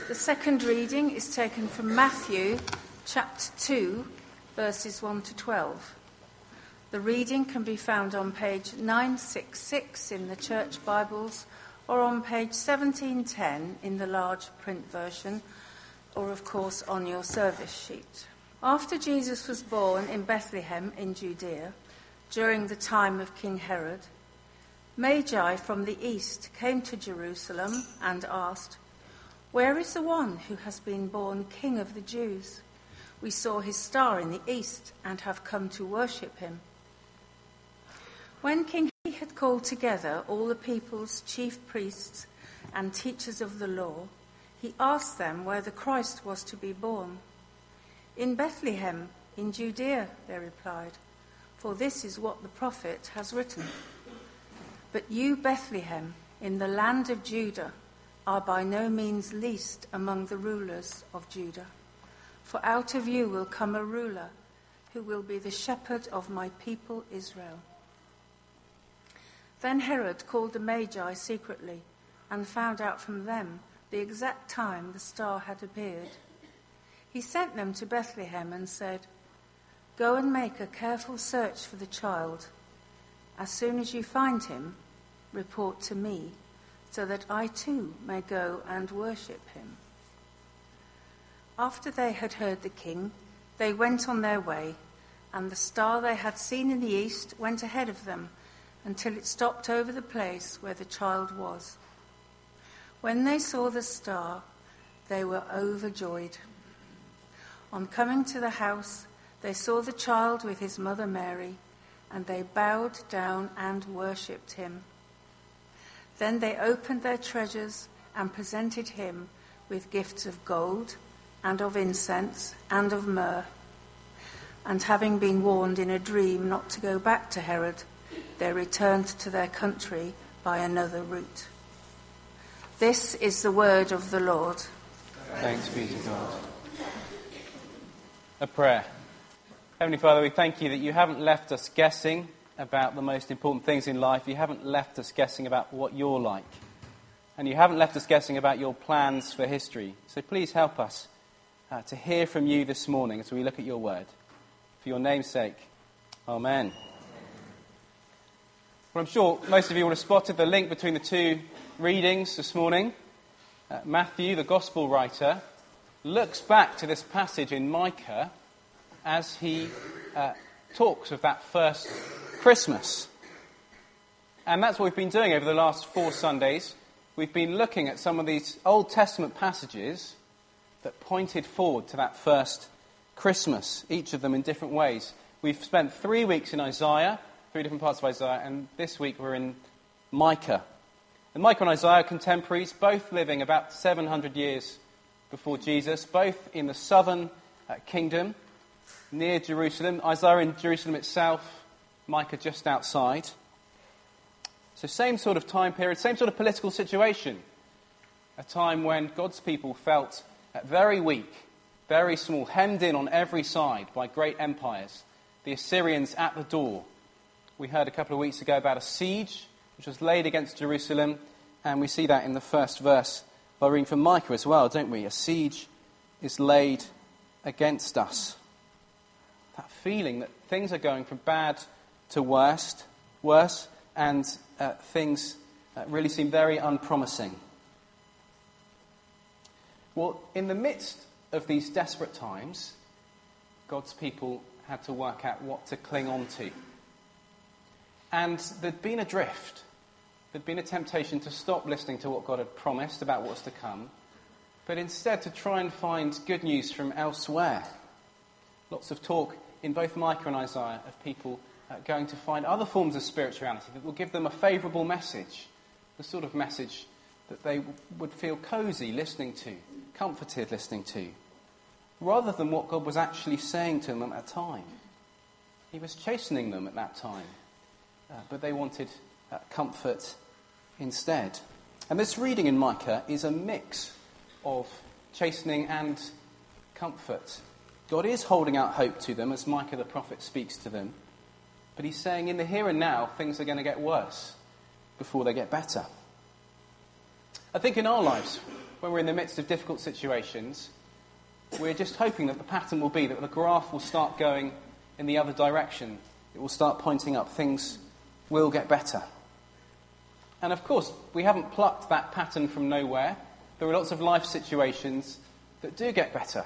The second reading is taken from Matthew chapter 2, verses 1 to 12. The reading can be found on page 966 in the Church Bibles or on page 1710 in the large print version, or of course on your service sheet. After Jesus was born in Bethlehem in Judea, during the time of King Herod, Magi from the east came to Jerusalem and asked, "Where is the one who has been born King of the Jews? We saw his star in the east and have come to worship him." When King Herod had called together all the people's chief priests and teachers of the law, he asked them where the Christ was to be born. "In Bethlehem, in Judea," they replied, "for this is what the prophet has written. But you, Bethlehem, in the land of Judah, are by no means least among the rulers of Judah. For out of you will come a ruler who will be the shepherd of my people Israel." Then Herod called the Magi secretly and found out from them the exact time the star had appeared. He sent them to Bethlehem and said, "Go and make a careful search for the child. As soon as you find him, report to me, so that I too may go and worship him." After they had heard the king, they went on their way, and the star they had seen in the east went ahead of them until it stopped over the place where the child was. When they saw the star, they were overjoyed. On coming to the house, they saw the child with his mother Mary, and they bowed down and worshipped him. Then they opened their treasures and presented him with gifts of gold and of incense and of myrrh. And having been warned in a dream not to go back to Herod, they returned to their country by another route. This is the word of the Lord. Thanks be to God. A prayer. Heavenly Father, we thank you that you haven't left us guessing about the most important things in life. You haven't left us guessing about what you're like. And you haven't left us guessing about your plans for history. So please help us to hear from you this morning as we look at your word. For your name's sake. Amen. Well, I'm sure most of you will have spotted the link between the two readings this morning. Matthew, the gospel writer, looks back to this passage in Micah as he talks of that first Christmas. And that's what we've been doing over the last 4 Sundays. We've been looking at some of these Old Testament passages that pointed forward to that first Christmas, each of them in different ways. We've spent 3 weeks in Isaiah, 3 different parts of Isaiah, and this week we're in Micah. And Micah and Isaiah are contemporaries, both living about 700 years before Jesus, both in the southern kingdom, near Jerusalem. Isaiah in Jerusalem itself, Micah just outside. So same sort of time period, same sort of political situation. A time when God's people felt very weak, very small, hemmed in on every side by great empires. The Assyrians at the door. We heard a couple of weeks ago about a siege which was laid against Jerusalem, and we see that in the first verse by reading from Micah as well, don't we? A siege is laid against us. That feeling that things are going from bad to worse, and things really seem very unpromising. Well, in the midst of these desperate times, God's people had to work out what to cling on to. And there'd been a drift. There'd been a temptation to stop listening to what God had promised about what's to come, but instead to try and find good news from elsewhere. Lots of talk in both Micah and Isaiah of people going to find other forms of spirituality that will give them a favourable message, the sort of message that they would feel cosy listening to, comforted listening to, rather than what God was actually saying to them at that time. He was chastening them at that time, but they wanted comfort instead. And this reading in Micah is a mix of chastening and comfort. God is holding out hope to them as Micah the prophet speaks to them, but he's saying in the here and now things are going to get worse before they get better. I think in our lives when we're in the midst of difficult situations, we're just hoping that the pattern will be that the graph will start going in the other direction. It will start pointing up. Things will get better. And of course, we haven't plucked that pattern from nowhere. There are lots of life situations that do get better.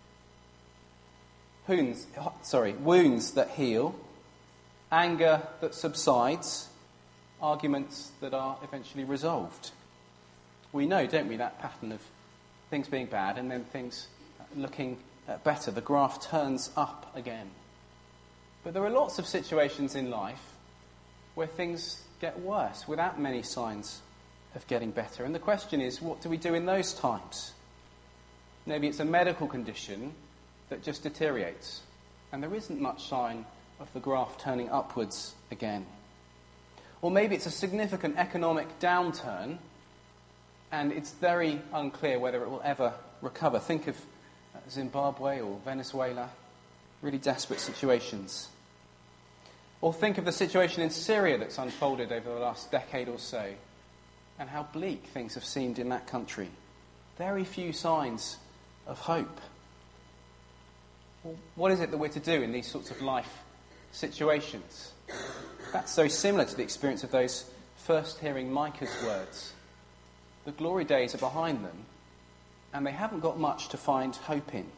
Wounds that heal, anger that subsides, arguments that are eventually resolved. We know, don't we, that pattern of things being bad and then things looking better. The graph turns up again. But there are lots of situations in life where things get worse without many signs of getting better. And the question is, what do we do in those times? Maybe it's a medical condition that just deteriorates, and there isn't much sign of the graph turning upwards again. Or maybe it's a significant economic downturn, and it's very unclear whether it will ever recover. Think of Zimbabwe or Venezuela, really desperate situations. Or think of the situation in Syria that's unfolded over the last decade or so, and how bleak things have seemed in that country. Very few signs of hope. Well, what is it that we're to do in these sorts of life situations? That's so similar to the experience of those first hearing Micah's words. The glory days are behind them, and they haven't got much to find hope in.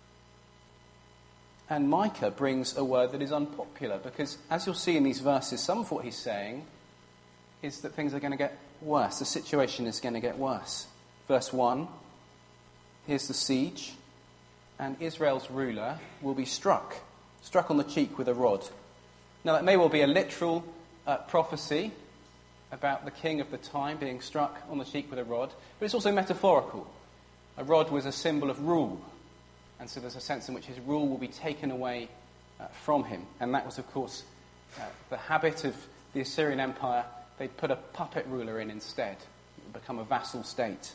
And Micah brings a word that is unpopular, because as you'll see in these verses, some of what he's saying is that things are going to get worse. The situation is going to get worse. Verse 1, here's the siege, and Israel's ruler will be struck on the cheek with a rod. Now that may well be a literal prophecy about the king of the time being struck on the cheek with a rod, but it's also metaphorical. A rod was a symbol of rule, and so there's a sense in which his rule will be taken away from him. And that was, of course, the habit of the Assyrian Empire. They'd put a puppet ruler in instead. It would become a vassal state.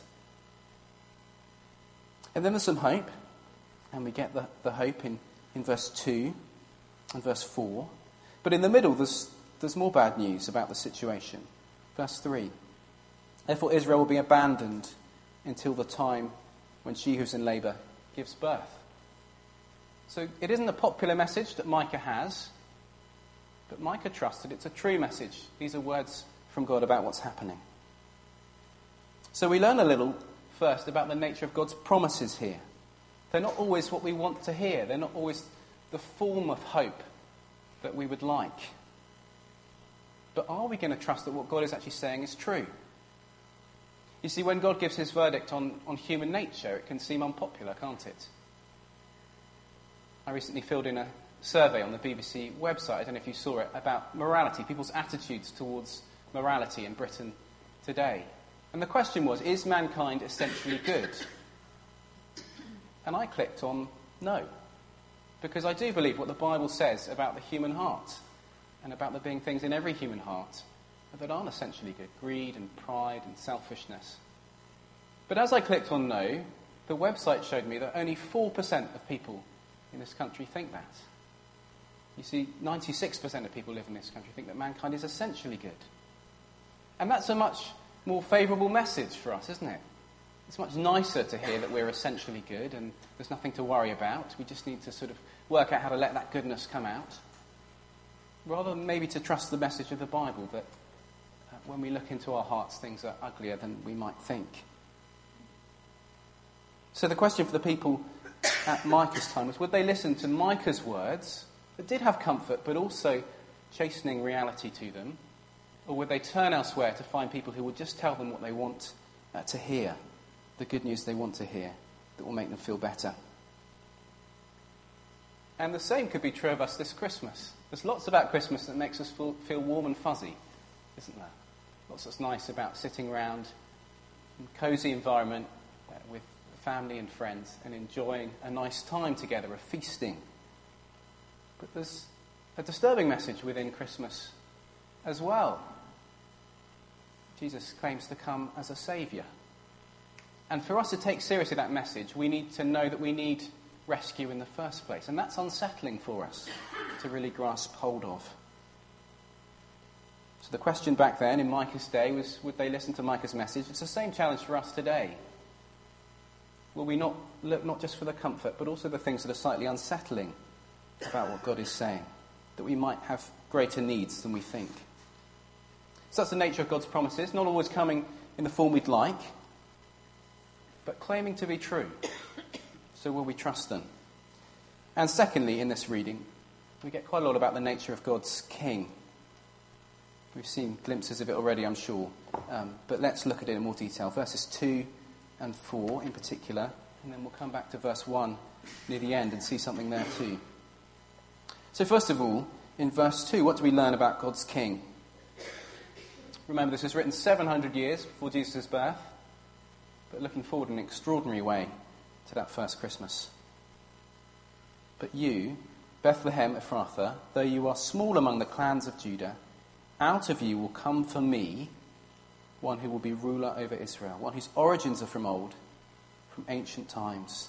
And then there's some hope, and we get the hope in verse 2 and verse 4. But in the middle, there's more bad news about the situation. Verse 3, therefore Israel will be abandoned until the time when she who's in labour gives birth. So it isn't a popular message that Micah has, but Micah trusts that it's a true message. These are words from God about what's happening. So we learn a little first about the nature of God's promises here. They're not always what we want to hear. They're not always the form of hope that we would like. But are we going to trust that what God is actually saying is true? You see, when God gives his verdict on human nature, it can seem unpopular, can't it? I recently filled in a survey on the BBC website, I don't know if you saw it, about morality, people's attitudes towards morality in Britain today. And the question was, is mankind essentially good? And I clicked on no, because I do believe what the Bible says about the human heart and about there being things in every human heart that aren't essentially good, greed and pride and selfishness. But as I clicked on no, the website showed me that only 4% of people in this country think that. You see, 96% of people live in this country think that mankind is essentially good. And that's a much more favourable message for us, isn't it? It's much nicer to hear that we're essentially good and there's nothing to worry about. We just need to sort of work out how to let that goodness come out. Rather than maybe to trust the message of the Bible that when we look into our hearts, things are uglier than we might think. So the question for the people at Micah's time was, would they listen to Micah's words that did have comfort but also chastening reality to them? Or would they turn elsewhere to find people who would just tell them what they want to hear, the good news they want to hear that will make them feel better? And the same could be true of us this Christmas. There's lots about Christmas that makes us feel warm and fuzzy, isn't there? Lots that's nice about sitting around in a cosy environment with family and friends and enjoying a nice time together, a feasting. But there's a disturbing message within Christmas as well. Jesus claims to come as a saviour. And for us to take seriously that message, we need to know that we need rescue in the first place. And that's unsettling for us to really grasp hold of. So the question back then in Micah's day was, would they listen to Micah's message? It's the same challenge for us today. will we not look not just for the comfort, but also the things that are slightly unsettling about what God is saying, that we might have greater needs than we think? So that's the nature of God's promises, not always coming in the form we'd like, but claiming to be true. So will we trust them? And secondly, in this reading, we get quite a lot about the nature of God's king. We've seen glimpses of it already, I'm sure. But let's look at it in more detail. Verses 2 and 4 in particular. And then we'll come back to verse 1 near the end and see something there too. So first of all, in verse 2, what do we learn about God's king? Remember, this was written 700 years before Jesus' birth, but looking forward in an extraordinary way to that first Christmas. But you, Bethlehem Ephrathah, though you are small among the clans of Judah, out of you will come for me one who will be ruler over Israel, one whose origins are from old, from ancient times.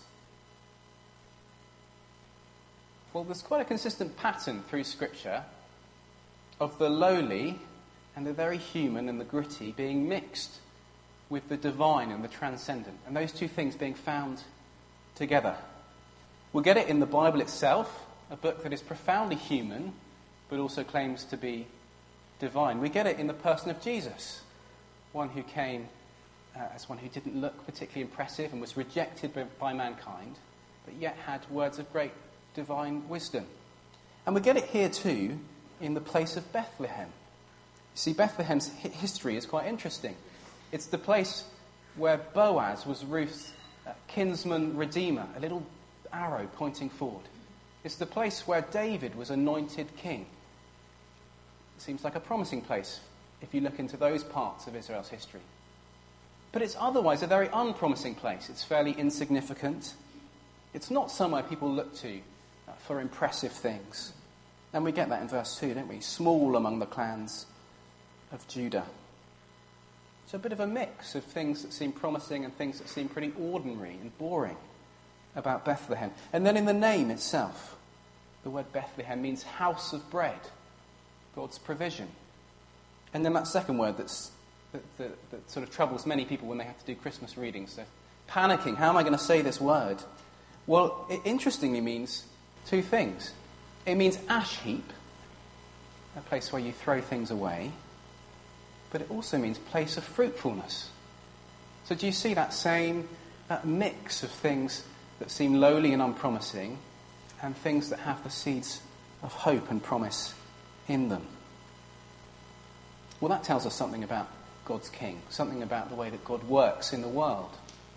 Well, there's quite a consistent pattern through Scripture of the lowly and the very human and the gritty being mixed with the divine and the transcendent, and those two things being found together. We'll get it in the Bible itself, a book that is profoundly human, but also claims to be divine. We get it in the person of Jesus, one who came as one who didn't look particularly impressive and was rejected by mankind, but yet had words of great divine wisdom. And we get it here too in the place of Bethlehem. You see, Bethlehem's history is quite interesting. It's the place where Boaz was Ruth's kinsman redeemer, a little arrow pointing forward. It's the place where David was anointed king. It seems like a promising place if you look into those parts of Israel's history. But it's otherwise a very unpromising place. It's fairly insignificant. It's not somewhere people look to for impressive things. And we get that in verse 2, don't we? Small among the clans of Judah. It's a bit of a mix of things that seem promising and things that seem pretty ordinary and boring about Bethlehem. And then in the name itself, the word Bethlehem means house of bread, God's provision. And then that second word that sort of troubles many people when they have to do Christmas readings. They're panicking. How am I going to say this word? Well, it interestingly means two things. It means ash heap, a place where you throw things away, but it also means place of fruitfulness. So do you see that same mix of things that seem lowly and unpromising and things that have the seeds of hope and promise in them? Well, that tells us something about God's king, something about the way that God works in the world.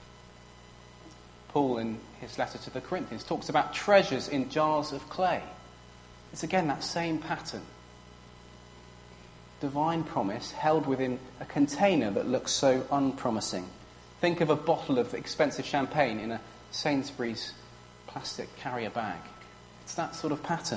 Paul, in his letter to the Corinthians, talks about treasures in jars of clay. It's again that same pattern. Divine promise held within a container that looks so unpromising. Think of a bottle of expensive champagne in a Sainsbury's plastic carrier bag. It's that sort of pattern.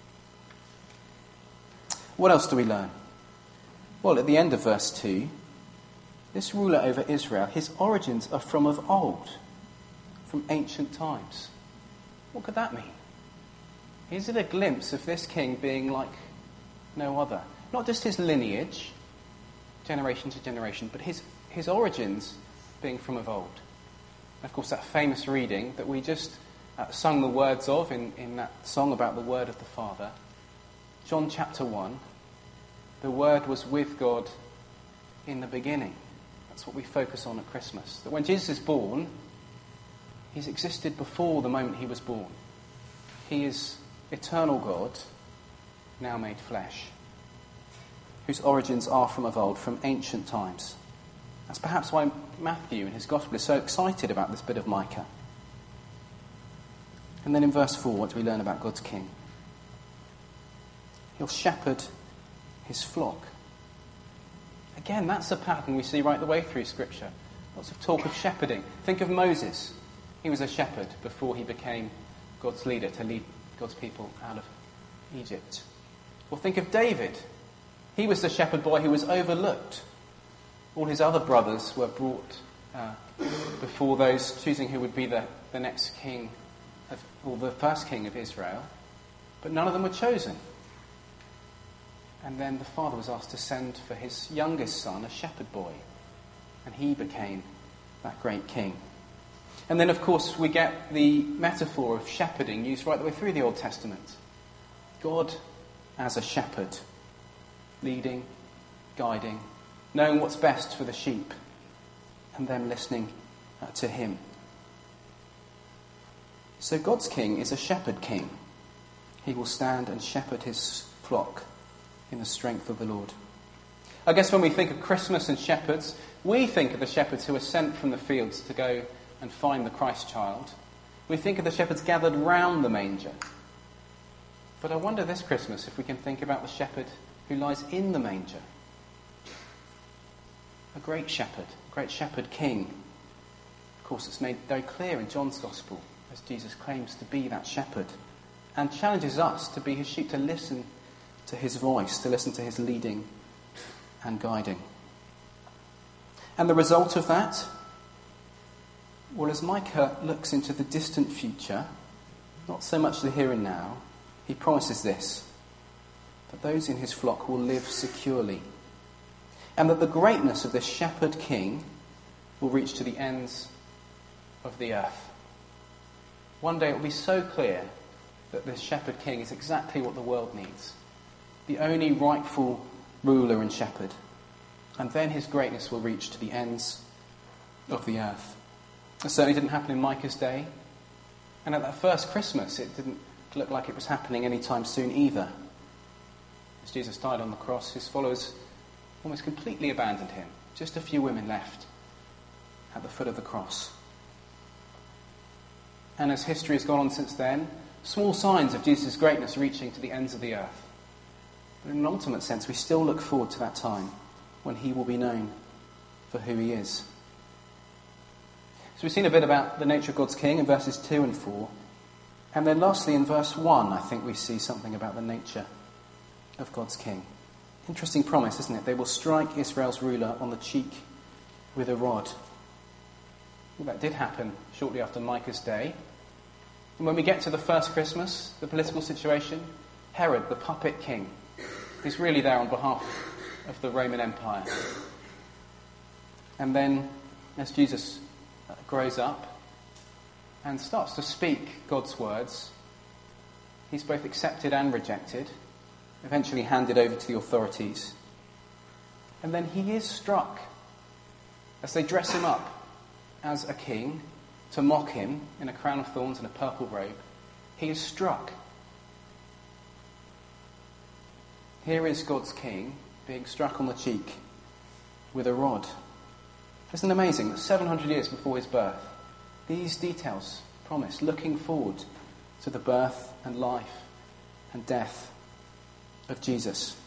What else do we learn? Well, at the end of verse 2, this ruler over Israel, his origins are from of old, from ancient times. What could that mean? Is it a glimpse of this king being like no other? Not just his lineage, generation to generation, but his origins being from of old. And of course, that famous reading that we just sung the words of in that song about the word of the Father, John chapter 1, the Word was with God in the beginning. That's what we focus on at Christmas. That when Jesus is born, he's existed before the moment he was born. He is eternal God, now made flesh, whose origins are from of old, from ancient times. That's perhaps why Matthew in his Gospel is so excited about this bit of Micah. And then in verse 4, what do we learn about God's king? He'll shepherd his flock. Again, that's a pattern we see right the way through Scripture. Lots of talk of shepherding. Think of Moses. He was a shepherd before he became God's leader to lead God's people out of Egypt. Or think of David. He was the shepherd boy who was overlooked. All his other brothers were brought before those choosing who would be the next king, or the first king of Israel. But none of them were chosen. And then the father was asked to send for his youngest son, a shepherd boy. And he became that great king. And then, of course, we get the metaphor of shepherding used right the way through the Old Testament. God as a shepherd, leading, guiding, knowing what's best for the sheep, and them listening to him. So God's king is a shepherd king. He will stand and shepherd his flock in the strength of the Lord. I guess when we think of Christmas and shepherds, we think of the shepherds who are sent from the fields to go and find the Christ child. We think of the shepherds gathered round the manger. But I wonder this Christmas if we can think about the shepherd who lies in the manger. A great shepherd king. Of course, it's made very clear in John's Gospel as Jesus claims to be that shepherd and challenges us to be his sheep, to listen to his voice, to listen to his leading and guiding. And the result of that? Well, as Micah looks into the distant future, not so much the here and now, he promises this, that those in his flock will live securely, and that the greatness of this shepherd king will reach to the ends of the earth. One day it will be so clear that this shepherd king is exactly what the world needs, the only rightful ruler and shepherd, and then his greatness will reach to the ends of the earth. It certainly didn't happen in Micah's day, and at that first Christmas it didn't look like it was happening anytime soon either. As Jesus died on the cross, his followers almost completely abandoned him. Just a few women left at the foot of the cross. And as history has gone on since then, small signs of Jesus' greatness reaching to the ends of the earth. But in an ultimate sense, we still look forward to that time when he will be known for who he is. So we've seen a bit about the nature of God's king in verses 2 and 4. And then lastly, in verse 1, I think we see something about the nature of God's king. Interesting promise, isn't it? They will strike Israel's ruler on the cheek with a rod. Well, that did happen shortly after Micah's day. And when we get to the first Christmas, the political situation, Herod, the puppet king, is really there on behalf of the Roman Empire. And then, as Jesus grows up and starts to speak God's words, he's both accepted and rejected, eventually handed over to the authorities. And then he is struck as they dress him up as a king to mock him in a crown of thorns and a purple robe. He is struck. Here is God's king being struck on the cheek with a rod. Isn't it amazing that 700 years before his birth, these details promise looking forward to the birth and life and death of Jesus?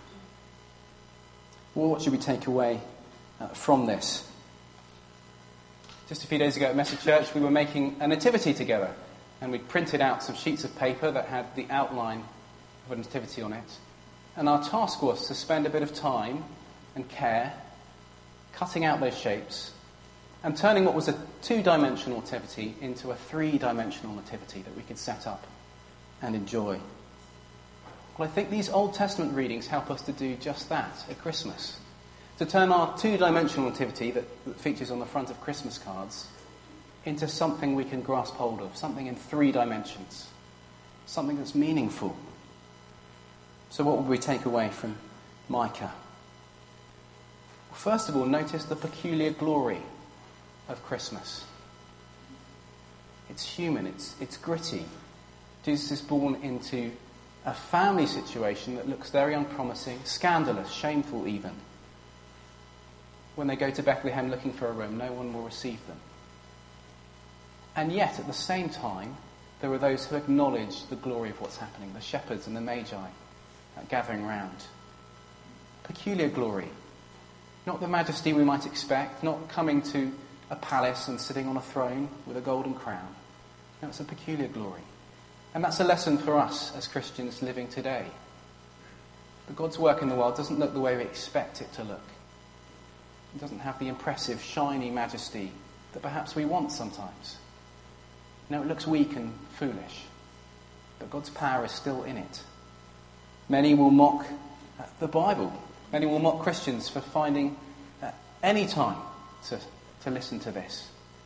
Well, what should we take away from this? Just a few days ago at Message Church, we were making a nativity together, and we'd printed out some sheets of paper that had the outline of a nativity on it. And our task was to spend a bit of time and care cutting out those shapes and turning what was a two-dimensional nativity into a three-dimensional nativity that we could set up and enjoy. Well, I think these Old Testament readings help us to do just that at Christmas. To turn our two-dimensional nativity that features on the front of Christmas cards into something we can grasp hold of, something in 3 dimensions, something that's meaningful. So what will we take away from Micah? Well, first of all, notice the peculiar glory of Christmas. It's human, it's gritty. Jesus is born into a family situation that looks very unpromising, scandalous, shameful even. When they go to Bethlehem looking for a room, no one will receive them. And yet, at the same time, there are those who acknowledge the glory of what's happening, the shepherds and the magi gathering round. Peculiar glory. Not the majesty we might expect, not coming to a palace and sitting on a throne with a golden crown. No, it's a peculiar glory. And that's a lesson for us as Christians living today. But God's work in the world doesn't look the way we expect it to look. It doesn't have the impressive, shiny majesty that perhaps we want sometimes. No, it looks weak and foolish. But God's power is still in it. Many will mock the Bible. Many will mock Christians for finding any time to listen to this.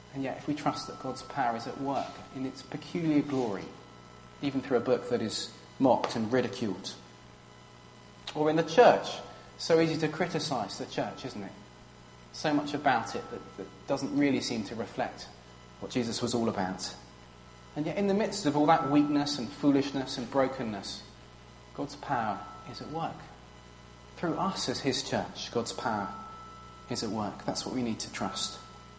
And yet, if we trust that God's power is at work in its peculiar glory, even through a book that is mocked and ridiculed, or in the church, so easy to criticise the church, isn't it? So much about it that doesn't really seem to reflect what Jesus was all about. And yet in the midst of all that weakness and foolishness and brokenness, God's power is at work. Through us as his church, God's power is at work. That's what we need to trust.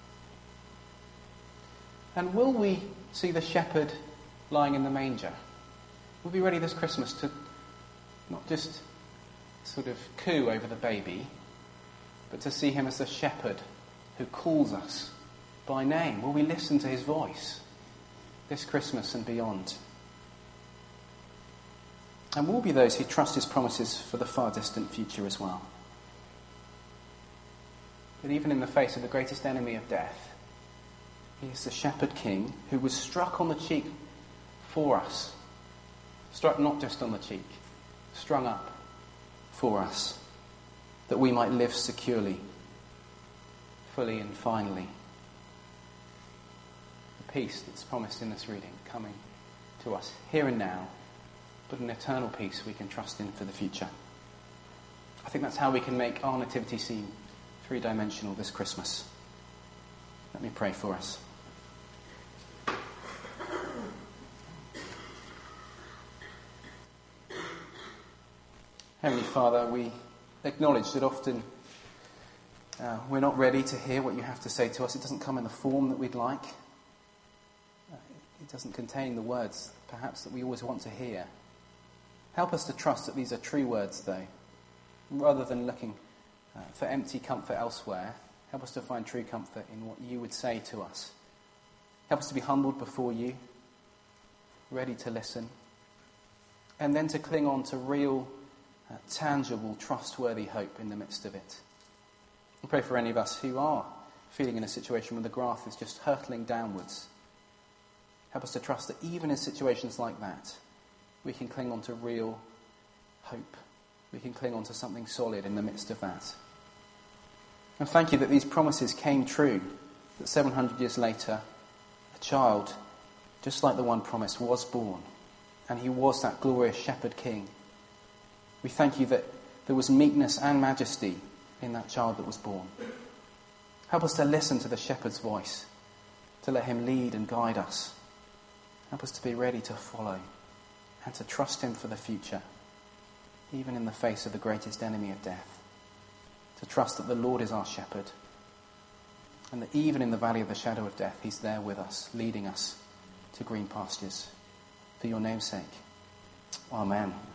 And will we see the shepherd lying in the manger? We'll be ready this Christmas to not just sort of coo over the baby, but to see him as the shepherd who calls us by name. Will we listen to his voice this Christmas and beyond? And we'll be those who trust his promises for the far distant future as well. But even in the face of the greatest enemy of death, he is the shepherd king who was struck on the cheek for us. Struck not just on the cheek, strung up for us, that we might live securely, fully and finally. The peace that's promised in this reading coming to us here and now, but an eternal peace we can trust in for the future. I think that's how we can make our nativity scene three-dimensional this Christmas. Let me pray for us. Heavenly Father, we acknowledge that often we're not ready to hear what you have to say to us. It doesn't come in the form that we'd like. It doesn't contain the words, perhaps, that we always want to hear. Help us to trust that these are true words, though. Rather than looking for empty comfort elsewhere, help us to find true comfort in what you would say to us. Help us to be humbled before you, ready to listen, and then to cling on to real, tangible, trustworthy hope in the midst of it. I pray for any of us who are feeling in a situation where the graph is just hurtling downwards. Help us to trust that even in situations like that, we can cling on to real hope. We can cling on to something solid in the midst of that. And thank you that these promises came true, that 700 years later, a child, just like the one promised, was born, and he was that glorious shepherd king. We thank you that there was meekness and majesty in that child that was born. Help us to listen to the shepherd's voice, to let him lead and guide us. Help us to be ready to follow and to trust him for the future, even in the face of the greatest enemy of death. To trust that the Lord is our shepherd, and that even in the valley of the shadow of death, he's there with us, leading us to green pastures. For your name's sake. Amen.